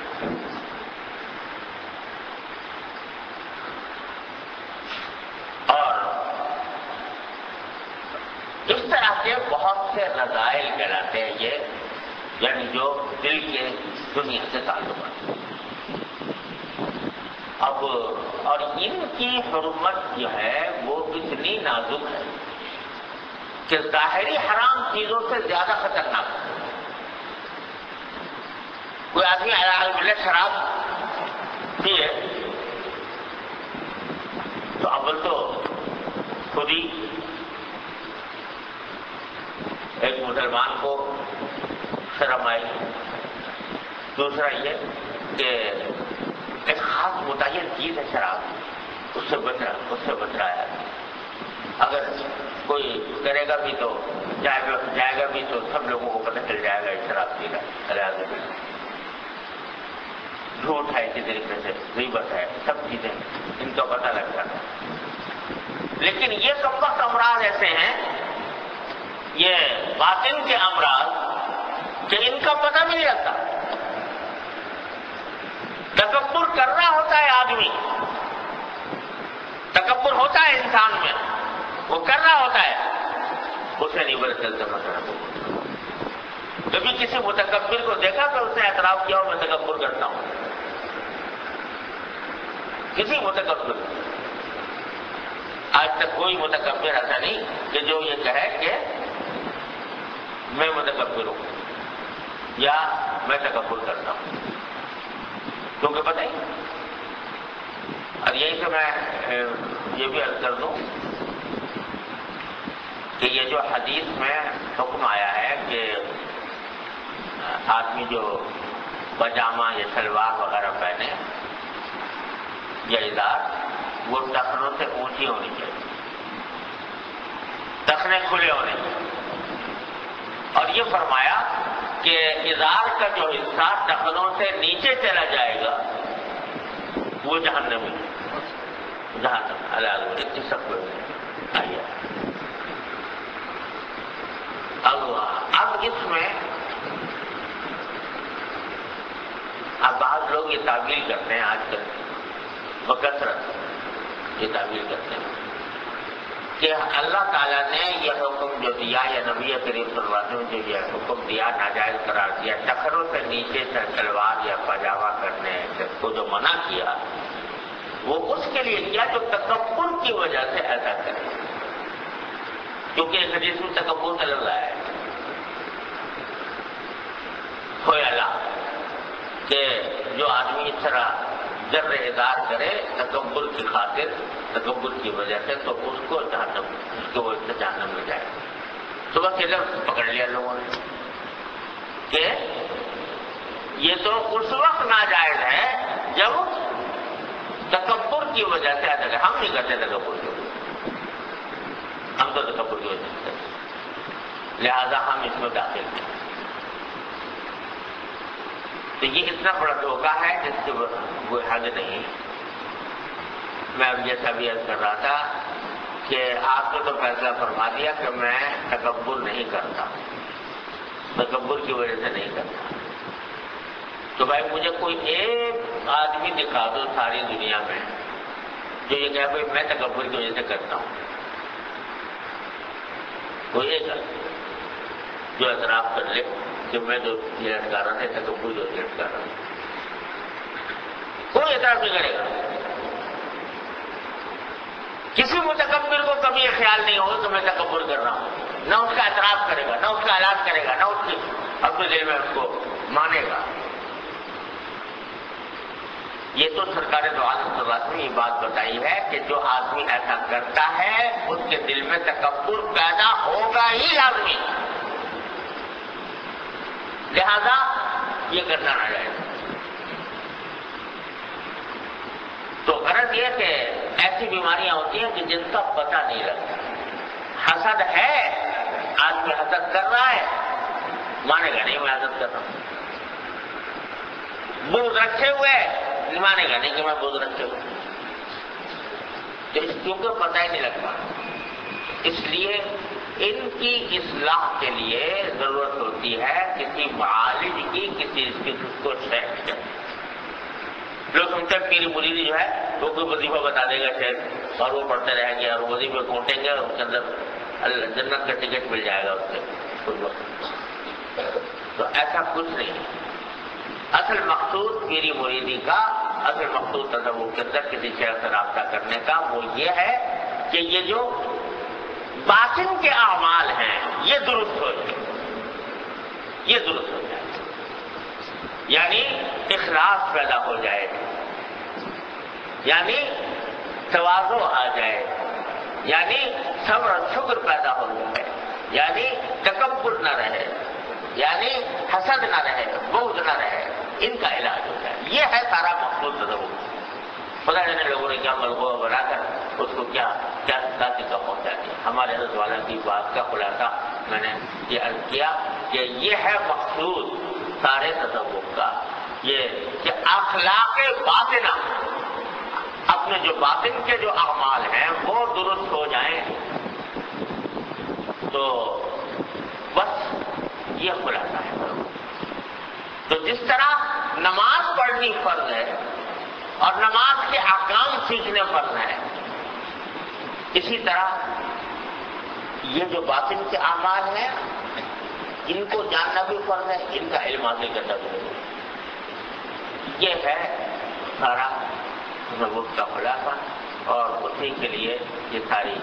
S1: اور اس طرح کے بہت سے رذائل کہلاتے ہیں یہ، یعنی جو دل کے دنیا سے تعلق ہے. اب اور ان کی حرمت جو ہے وہ اتنی نازک ہے کہ ظاہری حرام چیزوں سے زیادہ خطرناک ہے. کوئی آدمی ملے شراب پیے تو اول تو خود ہی ایک مسلمان کو شرم آئی. دوسرا یہ کہ ایک خاص متعین چیز ہے شراب، اس سے بچ رہا ہے. اگر کوئی کرے گا بھی تو جائے گا بھی تو سب لوگوں کو پتہ چل جائے گا یہ شراب پی رہا ہے. جھوٹ ہے، اسی طریقے سے غیبت ہے، سب چیزیں ان کا پتہ لگتا ہے. لیکن یہ کمبخت امراض ایسے ہیں، یہ باطن کے امراض کہ ان کا پتہ بھی نہیں لگتا. تکبر کرنا ہوتا ہے آدمی، تکبر ہوتا ہے انسان میں، وہ کرنا ہوتا ہے، اسے نہیں پتہ چلتا. مطلب کبھی کسی متکبر کو دیکھا تو اس نے اعتراف کیا اور میں تکبر کرتا ہوں. کسی متکبر، آج تک کوئی متکبر ایسا نہیں کہ جو یہ کہے کہ میں متکبر ہوں یا میں تکبر کرتا ہوں. کیونکہ پتہ ہی. اور یہی سے میں یہ بھی عرض کر دوں کہ یہ جو حدیث میں حکم آیا ہے کہ آدمی جو پاجامہ یا شلوار وغیرہ پہنے یا ازار، وہ ٹخنوں سے اونچی ہونی چاہیے، ٹخنے کھلے ہونے چاہیے. اور یہ فرمایا کہ ازار کا جو حصہ ٹخنوں سے نیچے چلا جائے گا وہ جہنمی ہے. جہنم الگ سب کو آئیے. اب اس میں اب بعض لوگ یہ تعبیر کرتے ہیں آج کل بکثرت یہ تعبیر کرتے ہیں کہ اللہ تعالیٰ نے یہ حکم جو دیا یا نبی کریم صلی اللہ علیہ وسلم جو یہ حکم دیا ناجائز قرار دیا ٹخنوں سے نیچے سے شلوار یا پاجامہ کرنے کو جو منع کیا وہ اس کے لیے کیا جو تکبر کی وجہ سے ایسا کرے. کیونکہ ایک حدیث میں تکبر کا لفظ ہے کھویلا کہ جو آدمی اس طرح جر ازار کرے تکبر کی خاطر، تکبر کی وجہ سے، تو اس کو جہنم میں جائے. صبح کے لفظ پکڑ لیا لوگوں نے کہ یہ تو اس وقت ناجائز ہے جب تکبر کی وجہ سے ایسا کرے. ہم نہیں کرتے تکبر کی وجہ سے، ہم تو تکبر کی وجہ سے کرتے، لہذا ہم اس میں داخل ہیں. تو یہ اتنا بڑا دھوکہ ہے جس کی وہ حد نہیں. میں اب جیسا بھی عرض کر رہا تھا کہ آپ نے تو فیصلہ فرما دیا کہ میں تکبر نہیں کرتا، تکبر کی وجہ سے نہیں کرتا. تو بھائی مجھے کوئی ایک آدمی دکھا دو ساری دنیا میں جو یہ کہے بھائی میں تکبر کی وجہ سے کرتا ہوں. کوئی ایک جو اعتراف کر لے کہ میں جو یہ لٹکا رہا تھا تکبر جو لٹکا رہا تھا، کوئی اعتراف نہیں کرے گا. کسی متکبر کو کبھی یہ خیال نہیں ہوگا کہ میں تکبر کر رہا ہوں، نہ اس کا اعتراف کرے گا، نہ اس کا اعلان کرے گا، نہ اس کی اپنے دل میں اس کو مانے گا۔ یہ تو سرکار دو عالم صلی اللہ علیہ وسلم نے یہ بات بتائی ہے کہ جو آدمی ایسا کرتا ہے اس کے دل میں تکبر پیدا ہوگا ہی لازمی، لہذا یہ کرنا نہ جائے۔ تو غرض یہ کہ ایسی بیماریاں ہوتی ہیں کہ جن کا پتہ نہیں لگتا۔ حسد ہے، آدمی حسد کر رہا ہے، مانے گا نہیں میں حسد کر رہا ہوں۔ بغض رکھے ہوئے مانے گا نہیں کہ میں بغض رکھے ہوئے، کیونکہ پتہ ہی نہیں لگتا۔ اس لیے ان کی اصلاح کے لیے ضرورت ہوتی ہے کسی معالج کی، کسی کو شیخ کی۔ لوگ سنتے ہیں پیری مریدی جو ہے وہ کوئی وظیفہ بتا دے گا شیخ، اور وہ پڑھتے رہیں گے اور وظیفے کوٹیں گے اور اس کے اندر جنت کا ٹکٹ مل جائے گا اس سے۔ تو ایسا کچھ نہیں۔ اصل مقصود پیری مریدی کا، اصل مقصود تصوف کے اندر کسی شیخ سے رابطہ کرنے کا وہ یہ ہے کہ یہ جو باطن کے اعمال ہیں یہ درست ہو جائے، یہ درست ہو جائے، یعنی اخلاص پیدا ہو جائے، یعنی تواضع آ جائے، یعنی صبر اور شکر پیدا ہو جائے، یعنی تکبر نہ رہے، یعنی حسد نہ رہے، بغض نہ رہے، ان کا علاج ہو جائے۔ یہ ہے سارا مقصود تصوف۔ پتہ نہیں لوگوں نے کیا ملغوبہ بنا کر اس کو کیا تک پہنچا دیا۔ ہمارے حضرت والا کی بات کا خلاصہ میں نے یہ عرض کیا کہ یہ ہے مقصود سارے تصوف کا، یہ کہ اخلاق باطنہ، اپنے جو باطن کے جو اعمال ہیں وہ درست ہو جائیں، تو بس یہ خلاصہ ہے۔ تو جس طرح نماز پڑھنی فرض ہے اور نماز کے احکام سیکھنے فرض ہیں، اسی طرح یہ جو باطن کے اعمال ہیں ان کو جاننا بھی فرض ہے، ان کا علم حاصل کرنا بھی ضروری ہے۔ یہ ہے سارا تصوف کا خلاصہ، اور اسی کے لیے یہ ساری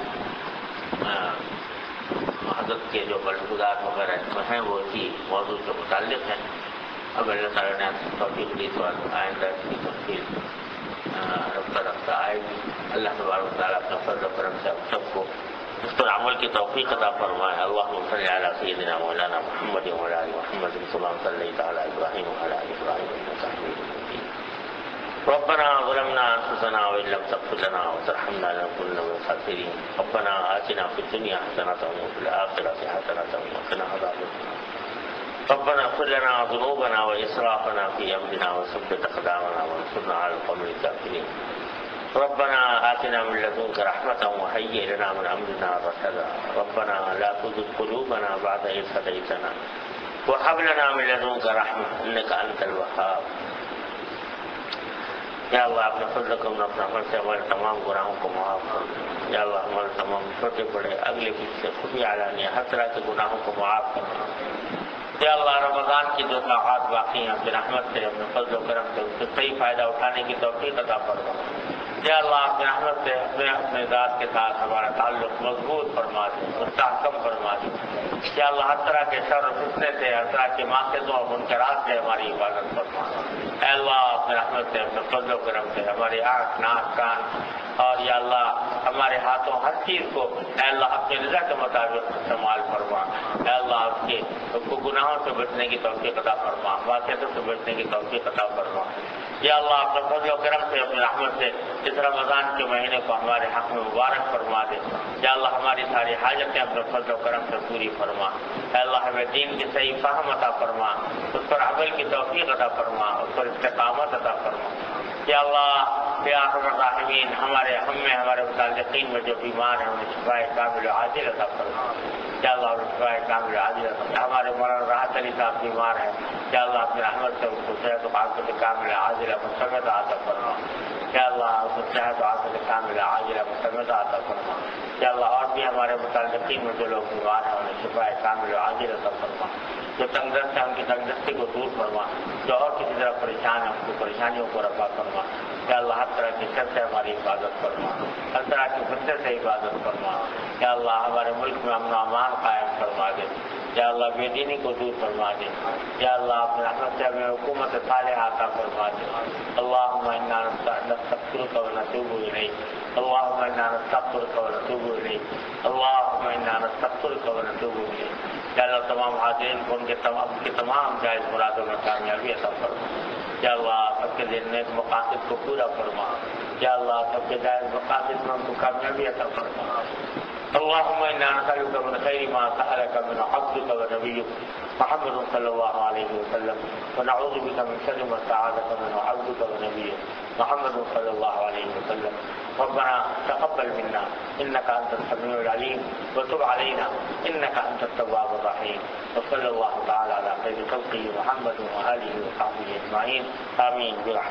S1: حضرت کے جو ملفوظات وغیرہ ہیں وہ اسی موضوع سے متعلق ہیں۔ اب اللہ تعالیٰ نے توفیق دی تو آئندہ کی تفصیل رفتہ آئے گی۔ اللہ تبارک و تعالیٰ اپنے فضل و کرم سے ہم سب کو اس پر عمل کی توفیق عطا فرمائے۔ اللہم صلی علی سیدنا مولانا محمد وعلی آل محمد کما صلیت علی ابراہیم وعلی آل ابراہیم انک حمید مجید۔ ربنا ظلمنا انفسنا وان لم تغفر لنا وترحمنا لنكونن من الخاسرين۔ ربنا آتنا في الدنيا حسنة وفي الآخرة حسنة وقنا عذاب النار۔ ربنا اغفر لنا ذنوبنا وإسرافنا في أمرنا وثبت أقدامنا وانصرنا على القوم الكافرين۔ ربنا آتنا من لدنك رحمة وهيئ لنا من أمرنا رشدا۔ ربنا لا تزغ قلوبنا بعد إذ هديتنا وهب لنا من لدنك رحمة إنك أنت الوهاب۔ یا اللہ اپنے فضل کرم اپنا عمل سے ہمارے تمام گناہوں کو معاف کر دیں۔ یا اللہ ہمارے تمام چھوٹے بڑے اگلے پیچھے خفیہ علانیہ ہر طرح کے گناہوں کو معاف کر دیں۔ یا اللہ رمضان کی جو ساعات باقی ہیں اپنی رحمت سے اپنے فضل و کرم سے اس سے صحیح فائدہ اٹھانے کی توفیق عطا فرما۔ یا اللہ اپنے رحمت سے اپنے ذات کے ساتھ ہمارا تعلق مضبوط فرما دے، مستحکم فرما دے۔ یا اللہ ہر طرح کے شر و فتنے سے، ہر طرح کے معصیتوں اور منکرات سے ہماری حفاظت فرما۔ اے اللہ اپنے رحمت سے اپنے فضل و کرم سے ہماری آنکھ ناک کان اور یا اللہ ہمارے ہاتھوں ہر چیز کو اے اللہ اپنی رضا کے مطابق استعمال فرما۔ اے اللہ اس کے گناہوں سے بچنے کی توفیق عطا فرما، معصیتوں سے بچنے کی توفیق عطا فرما۔ یا اللہ اپنے فضل و کرم سے اپنی رحمت سے اس رمضان کے مہینے کو ہمارے حق میں مبارک فرما دے۔ یا اللہ ہماری ساری حاجتیں اپنے فضل و کرم سے پوری فرما۔ اے اللہ ہمیں دین کی صحیح فہم عطا فرما، اس پر عمل کی توفیق عطا فرما، اس پر استقامت عطا فرما۔ یا اللہ یا ارحم الراحمین ہمارے متعلقین میں جو بیمار ہیں انہیں شفائے کامل و عاجل عطا فرما۔ یا اللہ انہیں شفائے کامل و عاجل عطا فرما۔ ہمارے مولانا راحت علی صاحب بیمار ہیں، یا اللہ اپنی رحمت سے ان کو صحت و عافیت کامل عاجل مستمد عطا فرما۔ یا اللہ ان کو صحت و عافیت کامل عاجل مستمد عطا فرما۔ یا اللہ اور بھی ہمارے متعلقین میں جو لوگ بیمار ہیں انہیں شفائے کامل و عاجل عطا فرما۔ جو تنگ دست ہیں ان کی تنگ دستی کو دور فرما، جو اور کسی طرح پریشان ہیں ان کی پریشانیوں کو رفع فرما۔ یا اللہ ہر طرح کی شر سے ہماری حفاظت فرما، ہر طرح کی فتنے سے حفاظت فرما۔ یا اللہ ہمارے ملک میں امن و امان قائم فرما دے، یا اللہ بے دینی کو دور فرما دے، یا اللہ اپنے رحمت سے ہمیں حکومت صالحہ عطا فرما دے۔ اللہم انا نستغفرک ونتوب الیک، اللہم انا نستغفرک ونتوب الیک، اللہم انا نستغفرک ونتوب الیک۔ یا اللہ تمام حاضرین کو ان کے تمام جائز مرادوں میں کامیابی عطا فرما۔ یا اللہ سب کے دل نیک مقاصد کو پورا فرما، یا اللہ سب کے جائز مقاصد میں ان کو کامیابی عطا فرما۔ اللهم انا نسألك من خير ما سألك من عبدك ونبيك محمد صلى الله عليه وسلم، ونعوذ بك من شر ما استعاذك منه عبدك ونبيك محمد صلى الله عليه وسلم۔ ربنا تقبل منا انك انت السميع العليم وتب علينا انك انت التواب الرحيم، وصلى الله تعالى على خير خلقه محمد وآله وصحبه اجمعين، آمين برحمتك۔